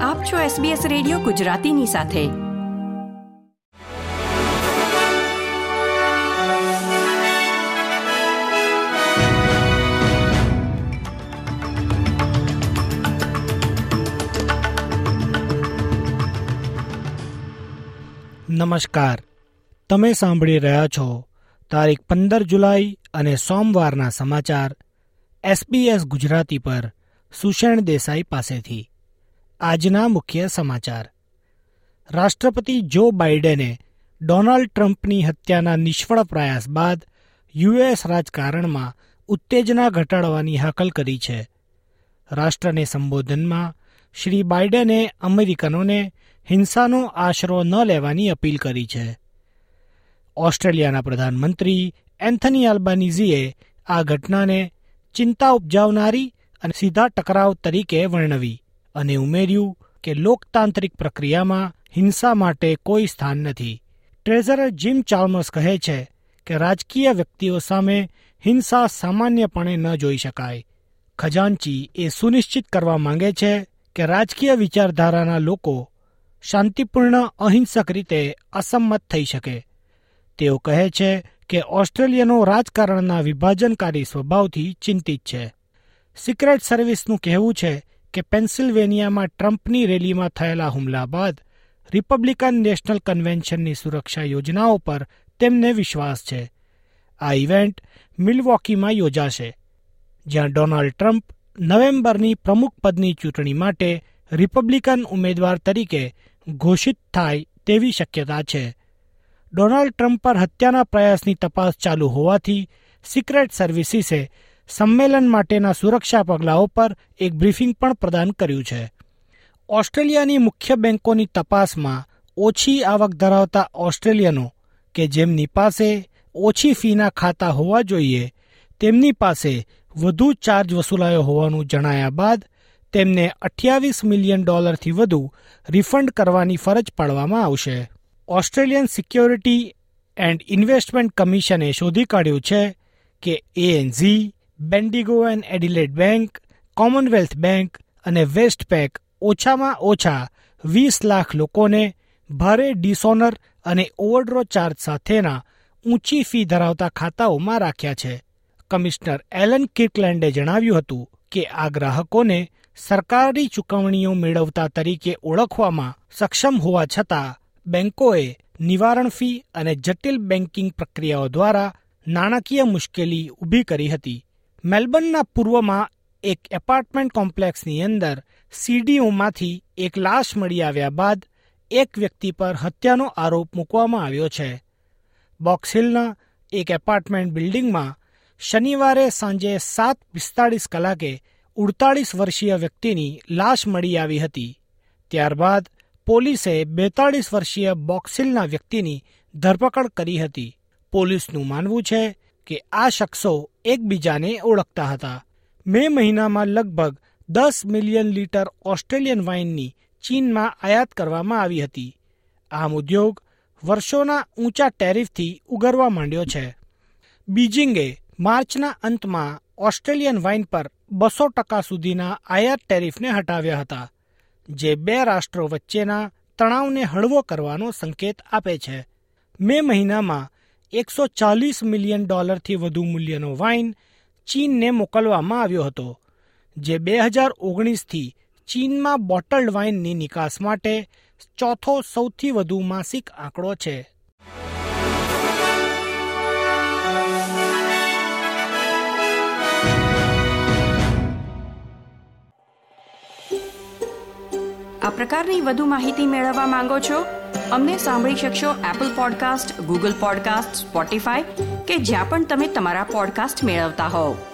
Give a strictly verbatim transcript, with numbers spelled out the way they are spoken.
આપ છો SBS radio ગુજરાતીની સાથે. નમસ્કાર. તમે સાંભળી રહ્યા છો તારીખ પંદર જુલાઈ અને સોમવારના સમાચાર એસબીએસ ગુજરાતી પર સુષેણ દેસાઈ પાસેથી. આજના મુખ્ય સમાચાર. રાષ્ટ્રપતિ જો બાઇડેને ડોનાલ્ડ ટ્રમ્પની હત્યાના નિષ્ફળ પ્રયાસ બાદ યુએસ રાજકારણમાં ઉત્તેજના ઘટાડવાની હાકલ કરી છે. રાષ્ટ્રને સંબોધનમાં શ્રી બાઇડેને અમેરિકનોને હિંસાનો આશરો ન લેવાની અપીલ કરી છે. ઓસ્ટ્રેલિયાના પ્રધાનમંત્રી એન્થની આલ્બાનીઝીએ આ ઘટનાને ચિંતા ઉપજાવનારી અને સીધા ટકરાવ તરીકે વર્ણવી અને ઉમેર્યું કે લોકતાંત્રિક પ્રક્રિયામાં હિંસા માટે કોઈ સ્થાન નથી. ટ્રેઝરર જીમ ચાલ્મર્સ કહે છે કે રાજકીય વ્યક્તિઓ સામે હિંસા સામાન્યપણે ન જોઈ શકાય. ખજાનચી એ સુનિશ્ચિત કરવા માંગે છે કે રાજકીય વિચારધારાના લોકો શાંતિપૂર્ણ અહિંસક રીતે અસંમત થઈ શકે. તેઓ કહે છે કે ઓસ્ટ્રેલિયનો રાજકારણના વિભાજનકારી સ્વભાવથી ચિંતિત છે. સિક્રેટ સર્વિસનું કહેવું છે કે પેન્સિલ્વેનિયામાં ટ્રમ્પની રેલીમાં થયેલા હુમલા બાદ રિપબ્લિકન નેશનલ કન્વેન્શનની સુરક્ષા યોજનાઓ પર તેમને વિશ્વાસ છે. આ ઇવેન્ટ મિલવોકીમાં યોજાશે, જ્યાં ડોનાલ્ડ ટ્રમ્પ નવેમ્બરની પ્રમુખ પદની ચૂંટણી માટે રિપબ્લિકન ઉમેદવાર તરીકે ઘોષિત થાય તેવી શક્યતા છે. ડોનાલ્ડ ટ્રમ્પ પર હત્યાના પ્રયાસની તપાસ ચાલુ હોવાથી સિક્રેટ સર્વિસીસે સંમેલન માટેના સુરક્ષા પગલાઓ પર એક બ્રીફિંગ પણ પ્રદાન કર્યું છે. ઓસ્ટ્રેલિયાની મુખ્ય બેંકોની તપાસમાં ઓછી આવક ધરાવતા ઓસ્ટ્રેલિયનો કે જેમની પાસે ઓછી ફીના ખાતા હોવા જોઈએ તેમની પાસે વધુ ચાર્જ વસૂલાયો હોવાનું જણાયા બાદ તેમને અઠ્યાવીસ મિલિયન ડોલરથી વધુ રિફંડ કરવાની ફરજ પાડવામાં આવશે. ઓસ્ટ્રેલિયન સિક્યોરિટી એન્ડ ઇન્વેસ્ટમેન્ટ કમિશને શોધી કાઢ્યું છે કે ANZ, Bendigo and Adelaide bank, Commonwealth bank અને વેસ્ટપેક ઓછામાં ઓછા વીસ લાખ લોકોને ભારે ડિસઓનર અને ઓવરડ્રો ચાર્જ સાથેના ઊંચી ફી ધરાવતા ખાતાઓમાં રાખ્યા છે. કમિશનર એલન કિર્કલેન્ડે જણાવ્યું હતું કે આ ગ્રાહકોને સરકારી ચૂકવણીઓ મેળવતા તરીકે ઓળખવામાં સક્ષમ હોવા છતાં બેંકોએ નિવારણ ફી અને જટિલ બેન્કિંગ પ્રક્રિયાઓ દ્વારા નાણાકીય મુશ્કેલી ઊભી કરી હતી. મેલબર્નના પૂર્વમાં એક એપાર્ટમેન્ટ કોમ્પ્લેક્સની અંદર સીડીઓમાંથી એક લાશ મળી આવ્યા બાદ એક વ્યક્તિ પર હત્યાનો આરોપ મૂકવામાં આવ્યો છે. બોક્સ હિલના એક એપાર્ટમેન્ટ બિલ્ડિંગમાં શનિવારે સાંજે સાત પિસ્તાળીસ કલાકે ઉડતાળીસ વર્ષીય વ્યક્તિની લાશ મળી આવી હતી. ત્યારબાદ પોલીસે બેતાળીસ વર્ષીય બોક્સિલના વ્યક્તિની ધરપકડ કરી હતી. પોલીસનું માનવું છે કે આ શખ્સો એકબીજાને ઓળખતા હતા. મે મહિનામાં લગભગ દસ મિલિયન લીટર ઓસ્ટ્રેલિયન વાઇનની ચીનમાં આયાત કરવામાં આવી હતી. આમ ઉદ્યોગ વર્ષોના ઊંચા ટેરિફથી ઉગરવા માંડ્યો છે. બીજિંગે માર્ચના અંતમાં ઓસ્ટ્રેલિયન વાઇન પર બસો ટકા સુધીના આયાત ટેરિફને હટાવ્યા હતા, જે બે રાષ્ટ્રો વચ્ચેના તણાવને હળવો કરવાનો સંકેત આપે છે. મે મહિનામાં એકસો ચાલીસ મિલિયન ડોલરથી વધુ મૂલ્યનો વાઇન ચીનને મોકલવામાં આવ્યો હતો, જે બે હજાર ઓગણીસથી ચીનમાં બોટલડ વાઇનની નિકાસ માટે ચોથો સૌથી વધુ માસિક આંકડો છે. આ પ્રકારની વધુ માહિતી મેળવવા માંગો છો? અમને સાંભળી શકશો Apple podcast, Google podcast, Spotify કે જ્યાં પણ તમે તમારા પોડકાસ્ટ મેળવતા હોવ.